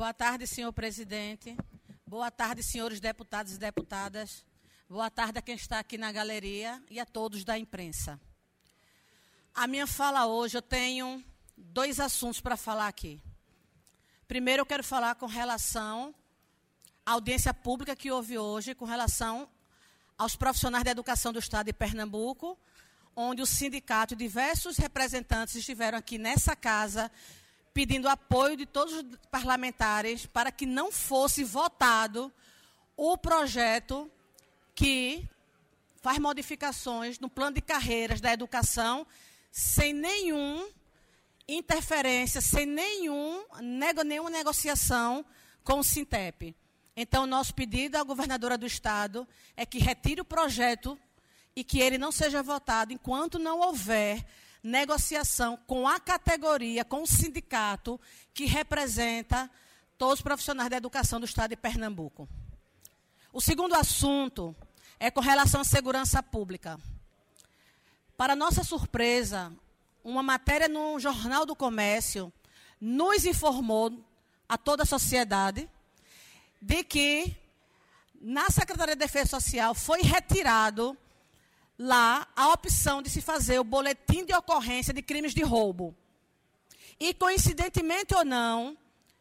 Boa tarde, senhor presidente. Boa tarde, senhores deputados e deputadas. Boa tarde a quem está aqui na galeria e a todos da imprensa. A minha fala hoje, eu tenho dois assuntos para falar aqui. Primeiro, eu quero falar com relação à audiência pública que houve hoje, com relação aos profissionais da educação do Estado de Pernambuco, onde o sindicato e diversos representantes estiveram aqui nessa casa pedindo apoio de todos os parlamentares para que não fosse votado o projeto que faz modificações no plano de carreiras da educação sem nenhuma interferência, sem nenhuma negociação com o Sintep. Então, nosso pedido à governadora do Estado é que retire o projeto e que ele não seja votado enquanto não houver negociação com a categoria, com o sindicato que representa todos os profissionais da educação do Estado de Pernambuco. O segundo assunto é com relação à segurança pública. Para nossa surpresa, uma matéria no Jornal do Comércio nos informou a toda a sociedade de que na Secretaria de Defesa Social foi retirado lá a opção de se fazer o boletim de ocorrência de crimes de roubo. E, coincidentemente ou não,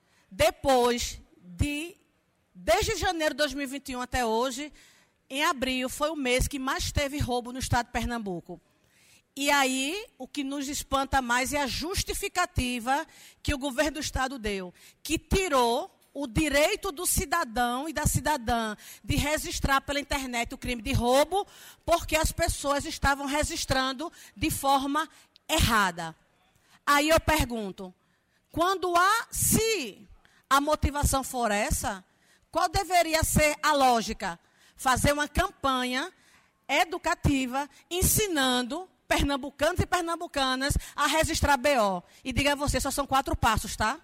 desde janeiro de 2021 até hoje, em abril, foi o mês que mais teve roubo no Estado de Pernambuco. E aí, o que nos espanta mais é a justificativa que o governo do Estado deu, que tirou o direito do cidadão e da cidadã de registrar pela internet o crime de roubo, porque as pessoas estavam registrando de forma errada. Aí eu pergunto, se a motivação for essa, qual deveria ser a lógica? Fazer uma campanha educativa ensinando pernambucanos e pernambucanas a registrar BO. E diga a você, só são 4 passos, tá?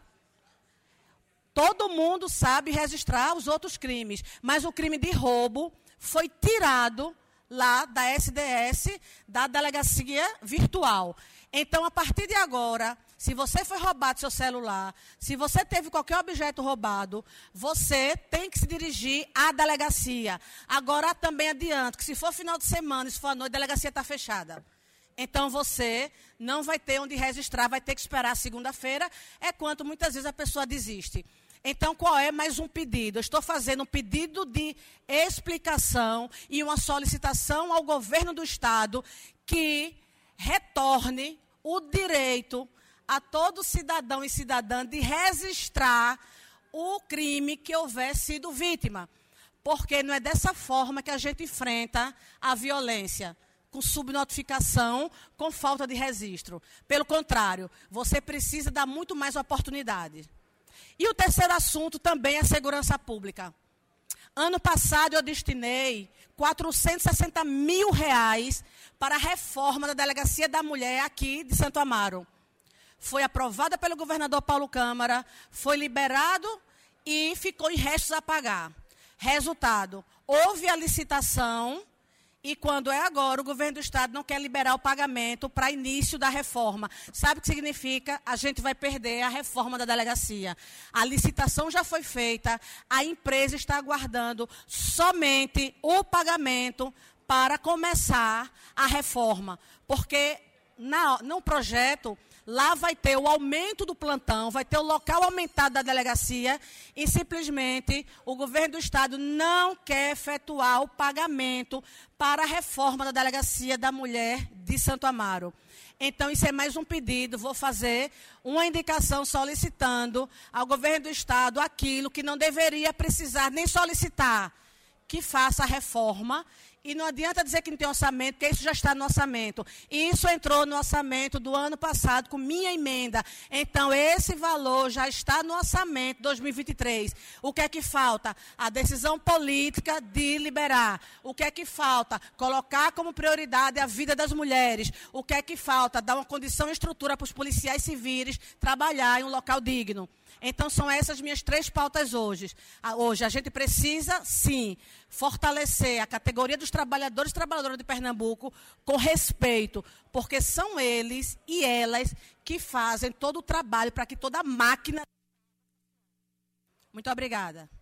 Todo mundo sabe registrar os outros crimes, mas o crime de roubo foi tirado lá da SDS, da delegacia virtual. Então, a partir de agora, se você foi roubado seu celular, se você teve qualquer objeto roubado, você tem que se dirigir à delegacia. Agora, também adianto que se for final de semana, se for à noite, a delegacia está fechada. Então, você não vai ter onde registrar, vai ter que esperar a segunda-feira, é quanto muitas vezes a pessoa desiste. Então, qual é mais um pedido? Eu estou fazendo um pedido de explicação e uma solicitação ao governo do Estado que retorne o direito a todo cidadão e cidadã de registrar o crime que houver sido vítima. Porque não é dessa forma que a gente enfrenta a violência, com subnotificação, com falta de registro. Pelo contrário, você precisa dar muito mais oportunidade. E o terceiro assunto também é segurança pública. Ano passado eu destinei R$460 mil para a reforma da Delegacia da Mulher aqui de Santo Amaro. Foi aprovada pelo governador Paulo Câmara, foi liberado e ficou em restos a pagar. Resultado, houve a licitação e quando é agora, o governo do Estado não quer liberar o pagamento para início da reforma. Sabe o que significa? A gente vai perder a reforma da delegacia. A licitação já foi feita, a empresa está aguardando somente o pagamento para começar a reforma. Porque no projeto, lá vai ter o aumento do plantão, vai ter o local aumentado da delegacia e simplesmente o governo do Estado não quer efetuar o pagamento para a reforma da Delegacia da Mulher de Santo Amaro. Então, isso é mais um pedido, vou fazer uma indicação solicitando ao governo do Estado aquilo que não deveria precisar nem solicitar, que faça a reforma. E não adianta dizer que não tem orçamento, porque isso já está no orçamento. E isso entrou no orçamento do ano passado com minha emenda. Então, esse valor já está no orçamento 2023. O que é que falta? A decisão política de liberar. O que é que falta? Colocar como prioridade a vida das mulheres. O que é que falta? Dar uma condição e estrutura para os policiais civis trabalhar em um local digno. Então, são essas minhas 3 pautas hoje. Hoje, a gente precisa, sim, fortalecer a categoria dos trabalhadores e trabalhadoras de Pernambuco com respeito, porque são eles e elas que fazem todo o trabalho para que toda a máquina Muito obrigada.